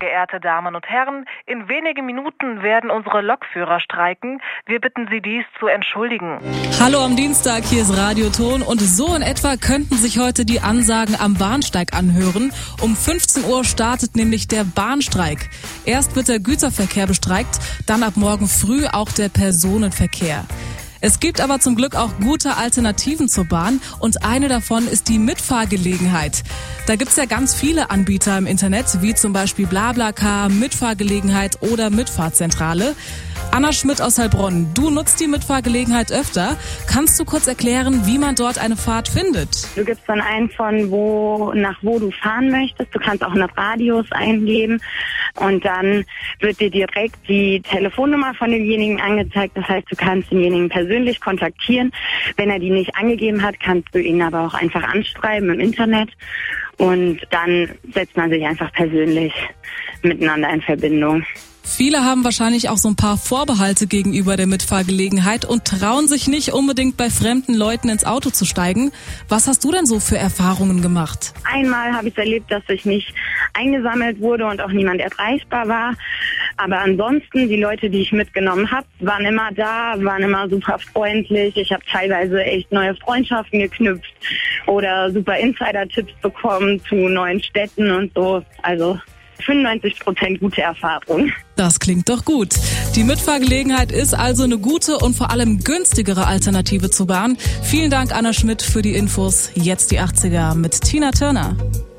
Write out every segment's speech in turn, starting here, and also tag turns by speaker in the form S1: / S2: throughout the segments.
S1: geehrte Damen und Herren, in wenigen Minuten werden unsere Lokführer streiken. Wir bitten Sie, dies zu entschuldigen.
S2: Hallo am Dienstag, hier ist Radioton und so in etwa könnten sich heute die Ansagen am Bahnsteig anhören. Um 15 Uhr startet nämlich der Bahnstreik. Erst wird der Güterverkehr bestreikt, dann ab morgen früh auch der Personenverkehr. Es gibt aber zum Glück auch gute Alternativen zur Bahn und eine davon ist die Mitfahrgelegenheit. Da gibt's ja ganz viele Anbieter im Internet, wie zum Beispiel BlaBlaCar, Mitfahrgelegenheit oder Mitfahrzentrale. Anna Schmidt aus Heilbronn, du nutzt die Mitfahrgelegenheit öfter. Kannst du kurz erklären, wie man dort eine Fahrt findet?
S3: Du gibst dann ein von wo du fahren möchtest. Du kannst auch einen Radius eingeben und dann wird dir direkt die Telefonnummer von demjenigen angezeigt. Das heißt, du kannst denjenigen persönlich kontaktieren. Wenn er die nicht angegeben hat, kannst du ihn aber auch einfach anschreiben im Internet und dann setzt man sich einfach persönlich miteinander in Verbindung.
S2: Viele haben wahrscheinlich auch so ein paar Vorbehalte gegenüber der Mitfahrgelegenheit und trauen sich nicht unbedingt bei fremden Leuten ins Auto zu steigen. Was hast du denn so für Erfahrungen gemacht?
S3: Einmal habe ich erlebt, dass ich nicht eingesammelt wurde und auch niemand erreichbar war. Aber ansonsten, die Leute, die ich mitgenommen habe, waren immer da, waren immer super freundlich. Ich habe teilweise echt neue Freundschaften geknüpft oder super Insider-Tipps bekommen zu neuen Städten und so. Also 95% gute Erfahrung.
S2: Das klingt doch gut. Die Mitfahrgelegenheit ist also eine gute und vor allem günstigere Alternative zur Bahn. Vielen Dank, Anna Schmidt, für die Infos. Jetzt die 80er mit Tina Turner.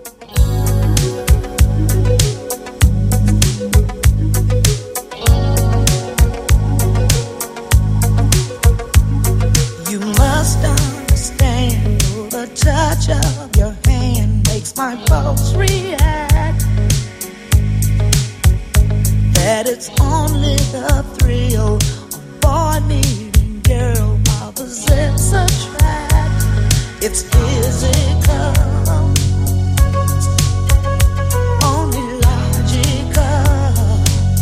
S4: You must understand, the touch of your hand makes my pulse react. That it's only the thrill of boy meeting girl, opposites attract. It's physical, only logical.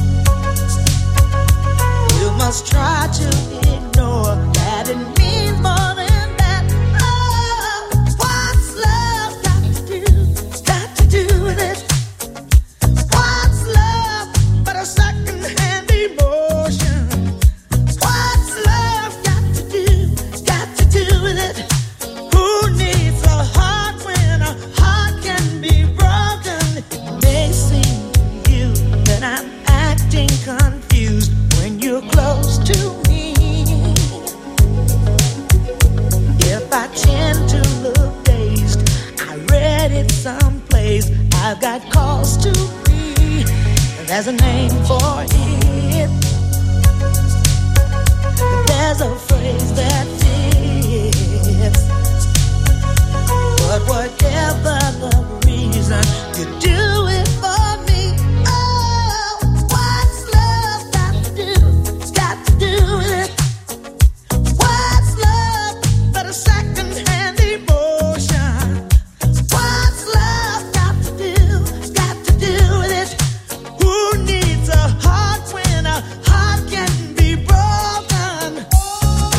S4: You must try to ignore that it means more than that. Oh, what's love got to do with it? What's love but a second-hand emotion? What's love got to do with it? Who needs a heart when a heart can be broken? It may seem to you that I'm acting confused when you're close to me. If I tend to look dazed, I read it someplace. I've got cause to be. There's a name for it. There's a phrase that fits. But whatever the reason, you do it for me. Oh, what's love got to do with it? What's love but a second-hand emotion? What's love got to do with it? Who needs a heart when a heart can be broken?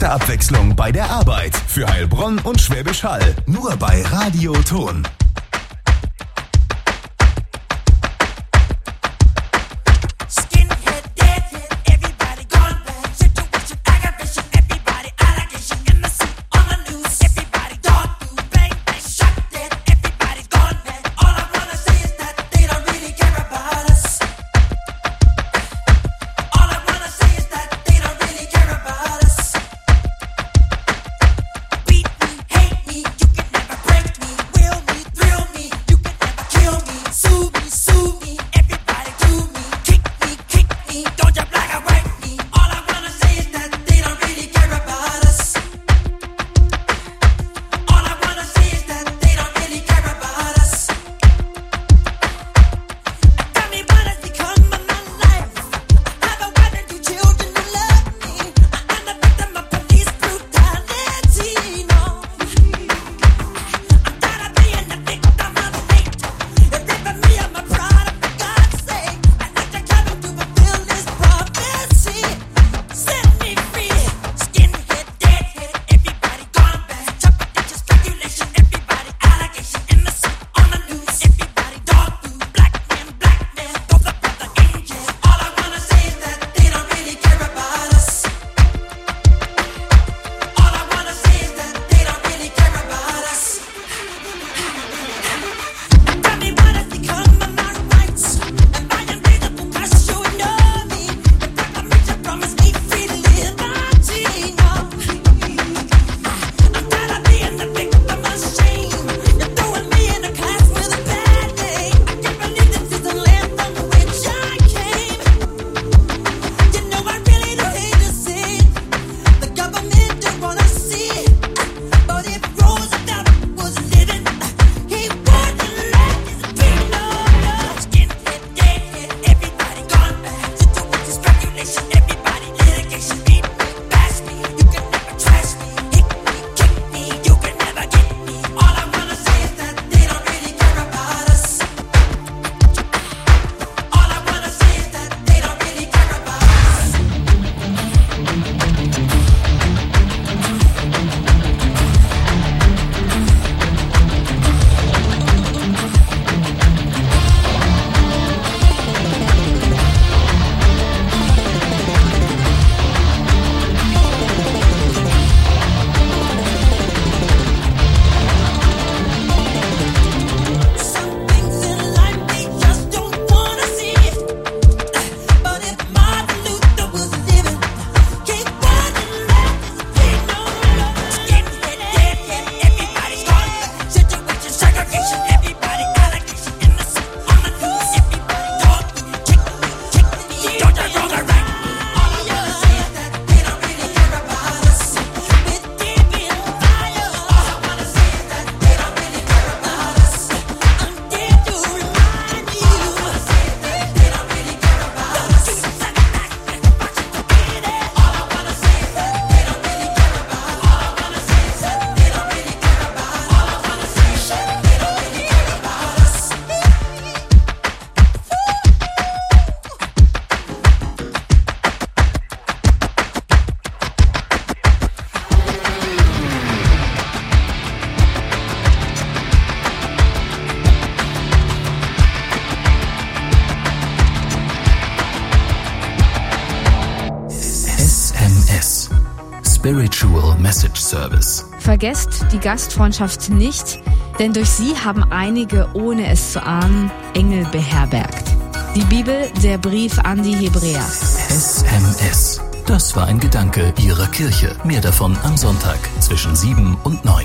S5: Gute Abwechslung bei der Arbeit. Für Heilbronn und Schwäbisch Hall. Nur bei Radio Ton.
S6: Spiritual Message Service.
S7: Vergesst die Gastfreundschaft nicht, denn durch sie haben einige, ohne es zu ahnen, Engel beherbergt. Die Bibel, der Brief an die Hebräer.
S6: SMS. Das war ein Gedanke Ihrer Kirche. Mehr davon am Sonntag zwischen 7 und 9.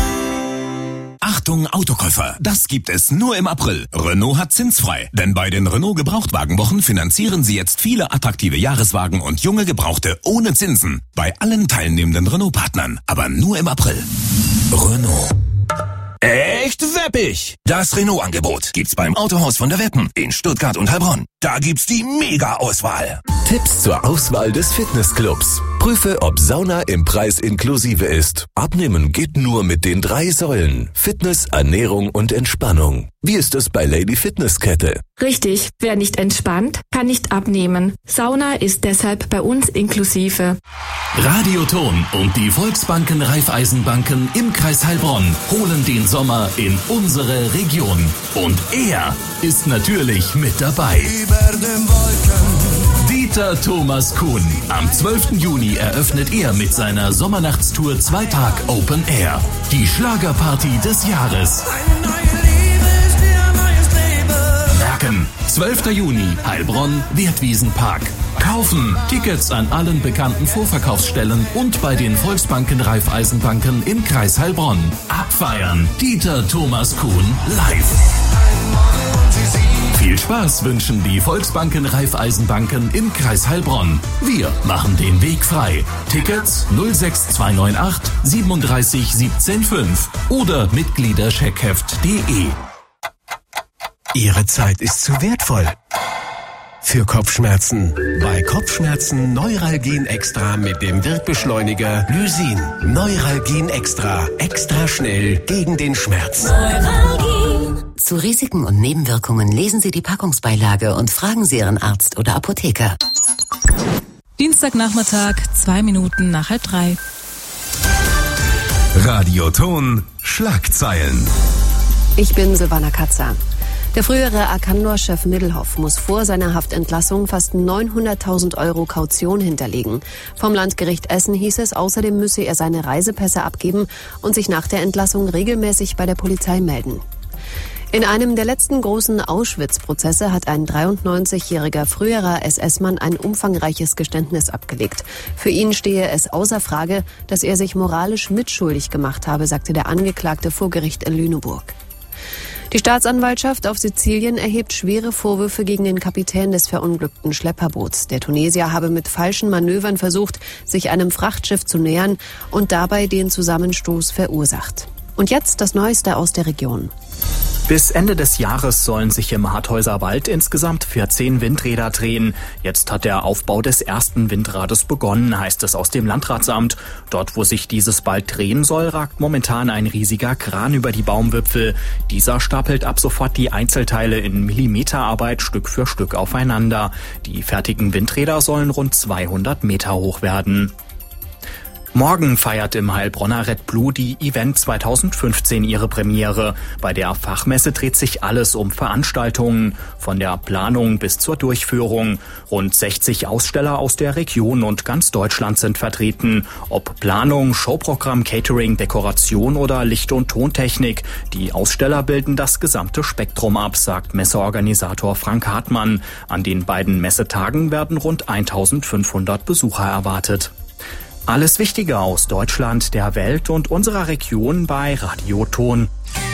S5: Achtung Autokäufer, das gibt es nur im April. Renault hat zinsfrei, denn bei den Renault Gebrauchtwagenwochen finanzieren Sie jetzt viele attraktive Jahreswagen und junge Gebrauchte ohne Zinsen. Bei allen teilnehmenden Renault-Partnern, aber nur im April. Renault. Echt weppig! Das Renault-Angebot gibt's beim Autohaus von der Weppen in Stuttgart und Heilbronn. Da gibt's die Mega-Auswahl.
S6: Tipps zur Auswahl des Fitnessclubs.
S8: Prüfe, ob Sauna im Preis inklusive ist. Abnehmen geht nur mit den 3 Säulen: Fitness, Ernährung und Entspannung. Wie ist es bei Lady Fitnesskette?
S9: Richtig, wer nicht entspannt, kann nicht abnehmen. Sauna ist deshalb bei uns inklusive.
S6: Radioton und die Volksbanken Raiffeisenbanken im Kreis Heilbronn holen den Sommer in unsere Region. Und er ist natürlich mit dabei.
S4: Über den Wolken.
S6: Dieter Thomas Kuhn. Am 12. Juni eröffnet er mit seiner Sommernachtstour 2 Tag Open Air. Die Schlagerparty des Jahres.
S4: Eine neue Liebe ist ihr neues Leben.
S6: Merken, 12. Juni, Heilbronn, Wertwiesenpark. Kaufen Tickets an allen bekannten Vorverkaufsstellen und bei den Volksbanken Raiffeisenbanken im Kreis Heilbronn. Abfeiern, Dieter Thomas Kuhn live. Viel Spaß wünschen die Volksbanken Raiffeisenbanken im Kreis Heilbronn. Wir machen den Weg frei. Tickets 06298 37 17 5 oder Mitgliederscheckheft.de.
S10: Ihre Zeit ist zu wertvoll für Kopfschmerzen. Bei Kopfschmerzen Neuralgin Extra mit dem Wirkbeschleuniger Lysin. Neuralgin Extra. Extra schnell gegen den Schmerz.
S11: Neuralgin. Zu Risiken und Nebenwirkungen lesen Sie die Packungsbeilage und fragen Sie Ihren Arzt oder Apotheker.
S2: Dienstagnachmittag, 2 Minuten nach 2:30.
S5: Radioton Schlagzeilen.
S12: Ich bin Silvana Katzer. Der frühere Arcandor-Chef Middelhoff muss vor seiner Haftentlassung fast 900.000 € Kaution hinterlegen. Vom Landgericht Essen hieß es, außerdem müsse er seine Reisepässe abgeben und sich nach der Entlassung regelmäßig bei der Polizei melden. In einem der letzten großen Auschwitz-Prozesse hat ein 93-jähriger früherer SS-Mann ein umfangreiches Geständnis abgelegt. Für ihn stehe es außer Frage, dass er sich moralisch mitschuldig gemacht habe, sagte der Angeklagte vor Gericht in Lüneburg. Die Staatsanwaltschaft auf Sizilien erhebt schwere Vorwürfe gegen den Kapitän des verunglückten Schlepperboots. Der Tunesier habe mit falschen Manövern versucht, sich einem Frachtschiff zu nähern und dabei den Zusammenstoß verursacht. Und jetzt das Neueste aus der Region.
S13: Bis Ende des Jahres sollen sich im Harthäuser Wald insgesamt 14 Windräder drehen. Jetzt hat der Aufbau des ersten Windrades begonnen, heißt es aus dem Landratsamt. Dort, wo sich dieses bald drehen soll, ragt momentan ein riesiger Kran über die Baumwipfel. Dieser stapelt ab sofort die Einzelteile in Millimeterarbeit Stück für Stück aufeinander. Die fertigen Windräder sollen rund 200 Meter hoch werden. Morgen feiert im Heilbronner Red Blue die Event 2015 ihre Premiere. Bei der Fachmesse dreht sich alles um Veranstaltungen, von der Planung bis zur Durchführung. Rund 60 Aussteller aus der Region und ganz Deutschland sind vertreten. Ob Planung, Showprogramm, Catering, Dekoration oder Licht- und Tontechnik. Die Aussteller bilden das gesamte Spektrum ab, sagt Messeorganisator Frank Hartmann. An den beiden Messetagen werden rund 1500 Besucher erwartet. Alles Wichtige aus Deutschland, der Welt und unserer Region bei Radioton.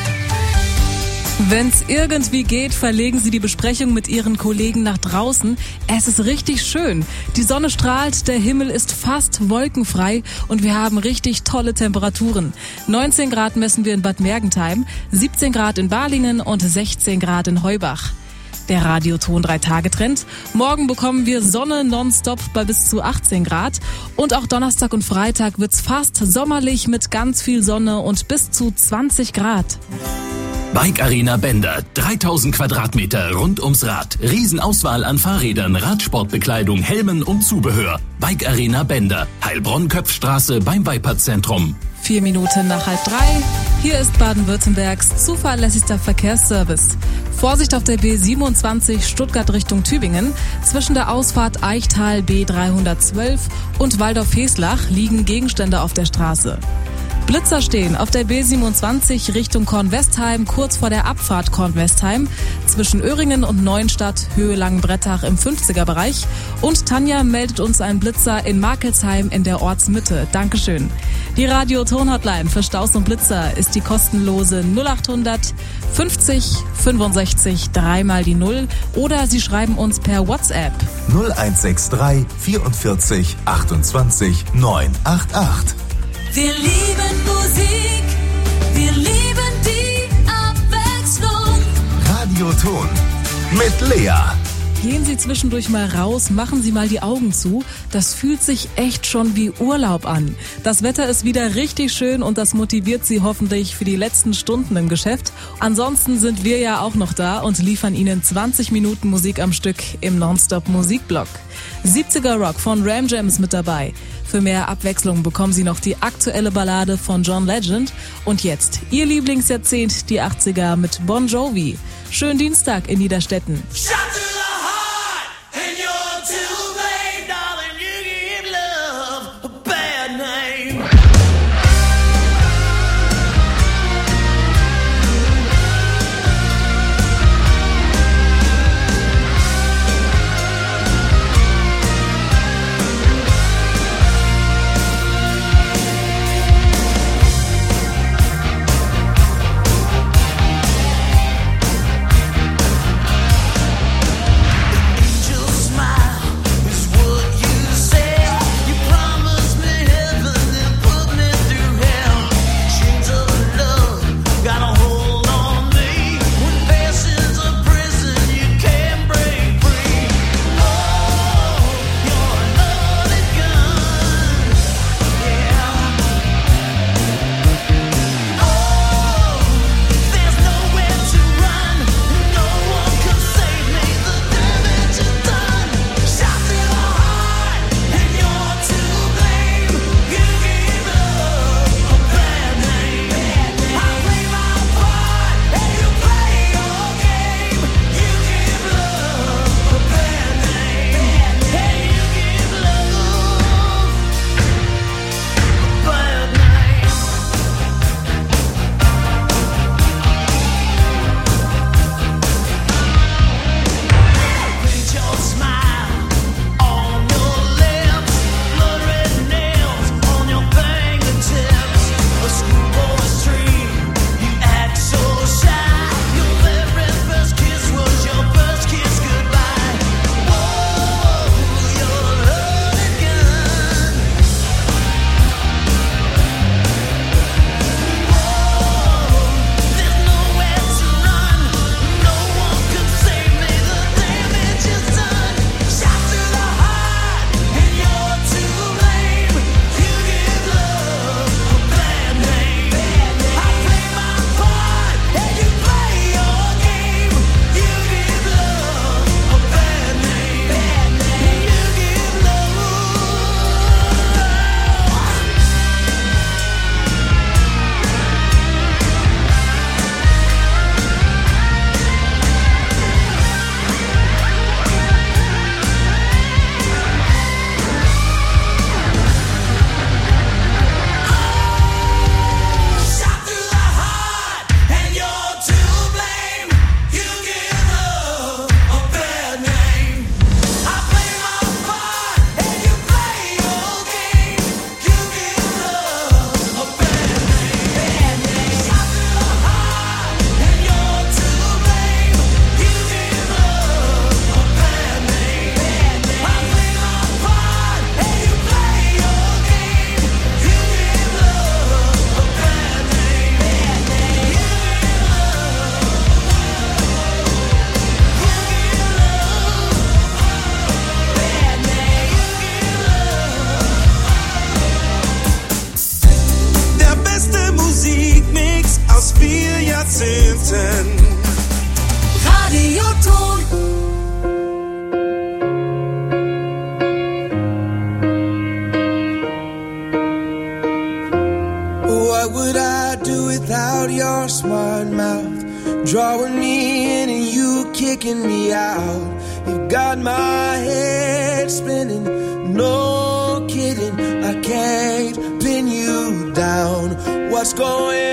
S2: Wenn's irgendwie geht, verlegen Sie die Besprechung mit Ihren Kollegen nach draußen. Es ist richtig schön. Die Sonne strahlt, der Himmel ist fast wolkenfrei und wir haben richtig tolle Temperaturen. 19 Grad messen wir in Bad Mergentheim, 17 Grad in Balingen und 16 Grad in Heubach. Der Radioton 3-Tage-Trend. Morgen bekommen wir Sonne nonstop bei bis zu 18 Grad. Und auch Donnerstag und Freitag wird's fast sommerlich mit ganz viel Sonne und bis zu 20 Grad.
S6: Bike Arena Bender, 3000 Quadratmeter rund ums Rad. Riesenauswahl an Fahrrädern, Radsportbekleidung, Helmen und Zubehör. Bike Arena Bender, Heilbronn-Köpfstraße beim Weiperzentrum.
S2: 4 Minuten nach 2:30. Hier ist Baden-Württembergs zuverlässigster Verkehrsservice. Vorsicht auf der B27 Stuttgart Richtung Tübingen. Zwischen der Ausfahrt Eichtal B312 und Waldorf-Heslach liegen Gegenstände auf der Straße. Blitzer stehen auf der B27 Richtung Kornwestheim, kurz vor der Abfahrt Kornwestheim, zwischen Öhringen und Neuenstadt, Höhe Langenbrettach im 50er-Bereich. Und Tanja meldet uns einen Blitzer in Markelsheim in der Ortsmitte. Dankeschön. Die Radio-Ton-Hotline für Staus und Blitzer ist die kostenlose 0800 50 65 3x0 oder Sie schreiben uns per WhatsApp
S14: 0163 44 28 988.
S4: Wir lieben Musik, wir lieben die Abwechslung.
S14: Radioton mit Lea.
S2: Gehen Sie zwischendurch mal raus, machen Sie mal die Augen zu. Das fühlt sich echt schon wie Urlaub an. Das Wetter ist wieder richtig schön und das motiviert Sie hoffentlich für die letzten Stunden im Geschäft. Ansonsten sind wir ja auch noch da und liefern Ihnen 20 Minuten Musik am Stück im Nonstop-Musikblock. 70er Rock von Ram Jam ist mit dabei. Für mehr Abwechslung bekommen Sie noch die aktuelle Ballade von John Legend. Und jetzt Ihr Lieblingsjahrzehnt, die 80er mit Bon Jovi. Schönen Dienstag in Niederstetten.
S15: What would I do without your smart mouth? Drawing me in and you kicking me out. You got my head spinning, no kidding. I can't pin you down. What's going on?